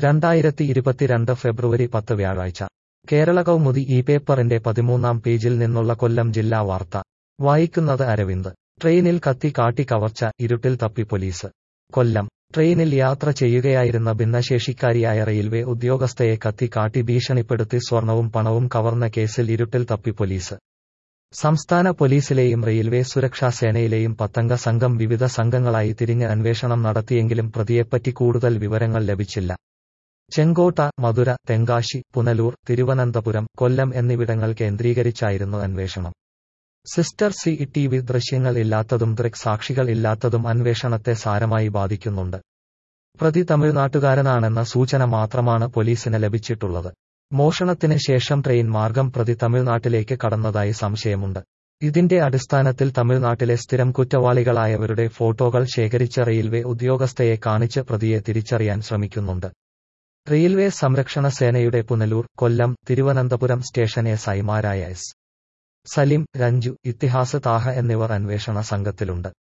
2022 ഫെബ്രുവരി 10 വ്യാഴാഴ്ച കേരള കൗമുദി ഈ പേപ്പറിന്റെ 13-ാം പേജിൽ നിന്നുള്ള കൊല്ലം ജില്ലാ വാർത്ത വായിക്കുന്നത് അരവിന്ദ്. ട്രെയിനിൽ കത്തി കാട്ടി കവർച്ച, ഇരുട്ടിൽ തപ്പി പോലീസ്. കൊല്ലം. ട്രെയിനിൽ യാത്ര ചെയ്യുകയായിരുന്ന ഭിന്നശേഷിക്കാരിയായ റെയിൽവേ ഉദ്യോഗസ്ഥയെ കത്തി കാട്ടി ഭീഷണിപ്പെടുത്തി സ്വർണവും പണവും കവർന്ന കേസിൽ ഇരുട്ടിൽ തപ്പി പോലീസ്. സംസ്ഥാന പോലീസിലെയും റെയിൽവേ സുരക്ഷാ സേനയിലെയും 10-അംഗ സംഘം വിവിധ സംഘങ്ങളായി തിരിഞ്ഞ് അന്വേഷണം നടത്തിയെങ്കിലും പ്രതിയെപ്പറ്റി കൂടുതൽ വിവരങ്ങൾ ലഭിച്ചില്ല. ചെങ്കോട്ട, മധുര, തെങ്കാശി, പുനലൂർ, തിരുവനന്തപുരം, കൊല്ലം എന്നിവിടങ്ങൾ കേന്ദ്രീകരിച്ചായിരുന്നു അന്വേഷണം. സിസ്റ്റർ CCTV ദൃശ്യങ്ങൾ ഇല്ലാത്തതും ദൃക്സാക്ഷികൾ ഇല്ലാത്തതും അന്വേഷണത്തെ സാരമായി ബാധിക്കുന്നുണ്ട്. പ്രതി തമിഴ്നാട്ടുകാരനാണെന്ന സൂചന മാത്രമാണ് പോലീസിന് ലഭിച്ചിട്ടുള്ളത്. മോഷണത്തിന് ശേഷം ട്രെയിൻ മാർഗം പ്രതി തമിഴ്നാട്ടിലേക്ക് കടന്നതായി സംശയമുണ്ട്. ഇതിന്റെ അടിസ്ഥാനത്തിൽ തമിഴ്നാട്ടിലെ സ്ഥിരം കുറ്റവാളികളായവരുടെ ഫോട്ടോകൾ ശേഖരിച്ച റെയിൽവേ ഉദ്യോഗസ്ഥയെ കാണിച്ച് പ്രതിയെ തിരിച്ചറിയാൻ ശ്രമിക്കുന്നുണ്ട്. റെയിൽവേ സംരക്ഷണ സേനയുടെ പുനലൂർ, കൊല്ലം, തിരുവനന്തപുരം സ്റ്റേഷൻ SI മാരായ S. സലിം, രഞ്ജു, ഇത്തിഹാസ് താഹ എന്നിവർ അന്വേഷണ സംഘത്തിലുണ്ട്.